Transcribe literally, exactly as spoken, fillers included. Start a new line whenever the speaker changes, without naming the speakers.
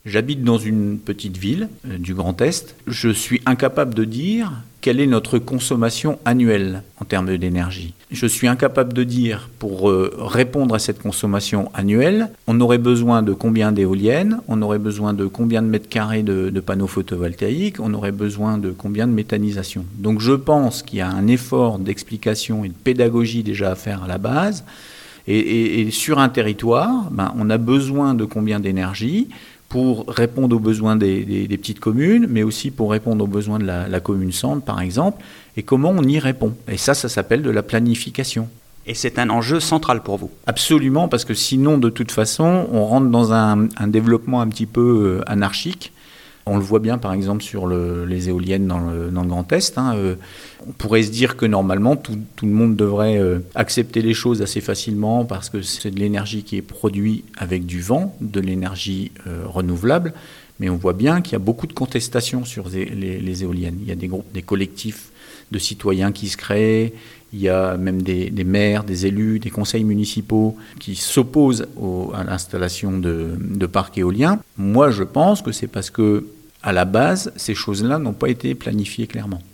J'habite dans une petite ville euh, du Grand Est. Je suis incapable de dire quelle est notre consommation annuelle en termes d'énergie. Je suis incapable de dire, pour euh, répondre à cette consommation annuelle, on aurait besoin de combien d'éoliennes, on aurait besoin de combien de mètres carrés de, de panneaux photovoltaïques, on aurait besoin de combien de méthanisation. Donc je pense qu'il y a un effort d'explication et de pédagogie déjà à faire à la base. Et, et, et sur un territoire, ben, on a besoin de combien d'énergie pour répondre aux besoins des, des, des petites communes, mais aussi pour répondre aux besoins de la, la commune centre, par exemple, et comment on y répond. Et ça, ça s'appelle de la planification.
Et c'est un enjeu central pour vous.
Absolument, parce que sinon, de toute façon, on rentre dans un, un développement un petit peu euh, anarchique. On le voit bien, par exemple, sur le, les éoliennes dans le, dans le Grand Est. Hein, euh, on pourrait se dire que normalement, tout, tout le monde devrait euh, accepter les choses assez facilement parce que c'est de l'énergie qui est produite avec du vent, de l'énergie euh, renouvelable. Mais on voit bien qu'il y a beaucoup de contestations sur les, les, les éoliennes. Il y a des groupes, des collectifs de citoyens qui se créent. Il y a même des, des maires, des élus, des conseils municipaux qui s'opposent au, à l'installation de, de parcs éoliens. Moi, je pense que c'est parce que, à la base, ces choses-là n'ont pas été planifiées clairement.